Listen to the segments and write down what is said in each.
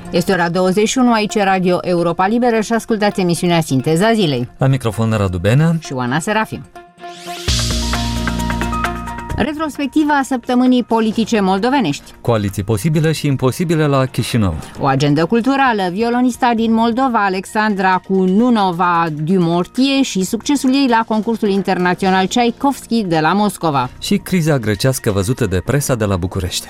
Este ora 21, aici Radio Europa Liberă și ascultați emisiunea Sinteza Zilei. La microfon Radu Benea și Oana Serafim. Retrospectiva săptămânii politice moldovenești. Coaliții posibile și imposibile la Chișinău. O agendă culturală, violonista din Moldova, Alexandra Cununova Dumortie și succesul ei la concursul internațional Tchaikovsky de la Moscova. Și criza grecească văzută de presa de la București.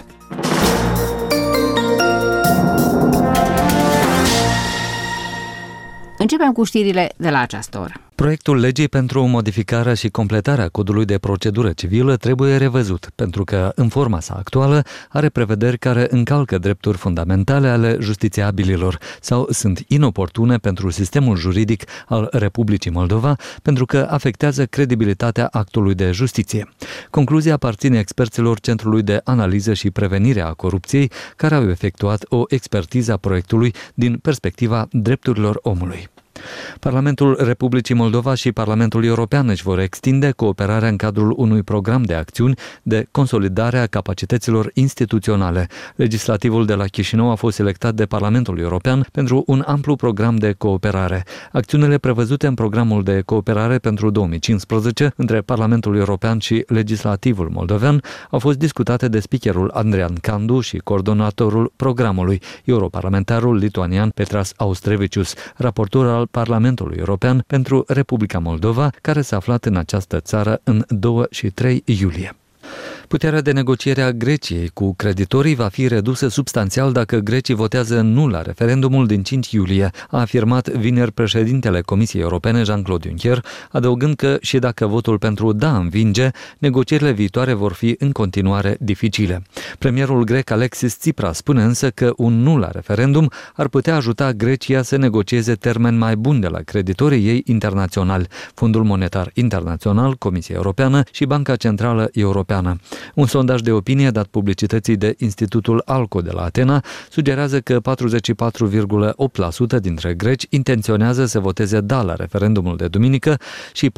Începem cu știrile de la această oră. Proiectul legii pentru modificarea și completarea codului de procedură civilă trebuie revăzut, pentru că, în forma sa actuală, are prevederi care încalcă drepturi fundamentale ale justițiabililor sau sunt inoportune pentru sistemul juridic al Republicii Moldova, pentru că afectează credibilitatea actului de justiție. Concluzia aparține experților Centrului de Analiză și Prevenire a Corupției, care au efectuat o expertiză a proiectului din perspectiva drepturilor omului. Parlamentul Republicii Moldova și Parlamentul European își vor extinde cooperarea în cadrul unui program de acțiuni de consolidare a capacităților instituționale. Legislativul de la Chișinău a fost selectat de Parlamentul European pentru un amplu program de cooperare. Acțiunile prevăzute în programul de cooperare pentru 2015 între Parlamentul European și Legislativul moldovean au fost discutate de speakerul Andrian Candu și coordonatorul programului, europarlamentarul lituanian Petras Austrevicius, raportor al Parlamentului European pentru Republica Moldova, care s-a aflat în această țară în 2 și 3 iulie. Puterea de negociere a Greciei cu creditorii va fi redusă substanțial dacă grecii votează nu la referendumul din 5 iulie, a afirmat vineri președintele Comisiei Europene Jean-Claude Juncker, adăugând că și dacă votul pentru da învinge, negocierile viitoare vor fi în continuare dificile. Premierul grec Alexis Tsipras spune însă că un nu la referendum ar putea ajuta Grecia să negocieze termeni mai buni de la creditorii ei internaționali, Fondul Monetar Internațional, Comisia Europeană și Banca Centrală Europeană. Un sondaj de opinie dat publicității de Institutul Alco de la Atena sugerează că 44,8% dintre greci intenționează să voteze da la referendumul de duminică și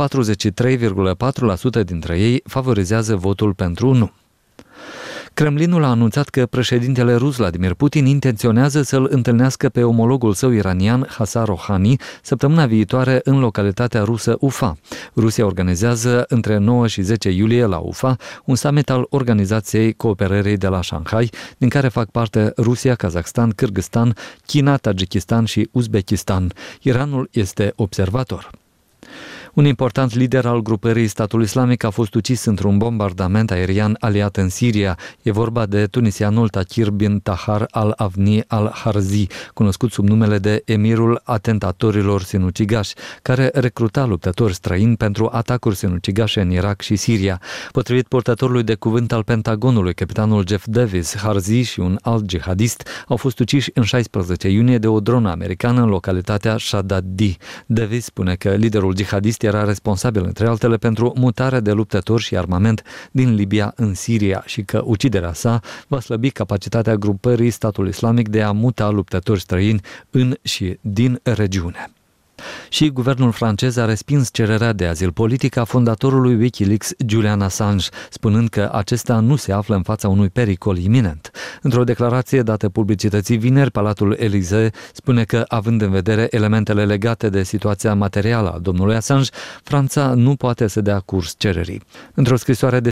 43,4% dintre ei favorizează votul pentru nu. Kremlinul a anunțat că președintele rus Vladimir Putin intenționează să-l întâlnească pe omologul său iranian Hassan Rouhani săptămâna viitoare în localitatea rusă Ufa. Rusia organizează între 9 și 10 iulie la Ufa un summit al Organizației Cooperării de la Shanghai, din care fac parte Rusia, Kazakhstan, Kârgâzstan, China, Tajikistan și Uzbekistan. Iranul este observator. Un important lider al grupării Statul Islamic a fost ucis într-un bombardament aerian aliat în Siria. E vorba de tunisianul Takir bin Tahar al-Avni al-Harzi, cunoscut sub numele de emirul atentatorilor sinucigași, care recruta luptători străini pentru atacuri sinucigașe în Irak și Siria. Potrivit purtătorului de cuvânt al Pentagonului, capitanul Jeff Davis, Harzi și un alt jihadist au fost uciși în 16 iunie de o dronă americană în localitatea Shadadi. Davis spune că liderul jihadist era responsabil, între altele, pentru mutarea de luptători și armament din Libia în Siria și că uciderea sa va slăbi capacitatea grupării Statul Islamic de a muta luptători străini în și din regiune. Și guvernul francez a respins cererea de azil politic a fondatorului Wikileaks, Julian Assange, spunând că acesta nu se află în fața unui pericol iminent. Într-o declarație dată publicității vineri, Palatul Élysée spune că, având în vedere elementele legate de situația materială a domnului Assange, Franța nu poate să dea curs cererii. Într-o scrisoare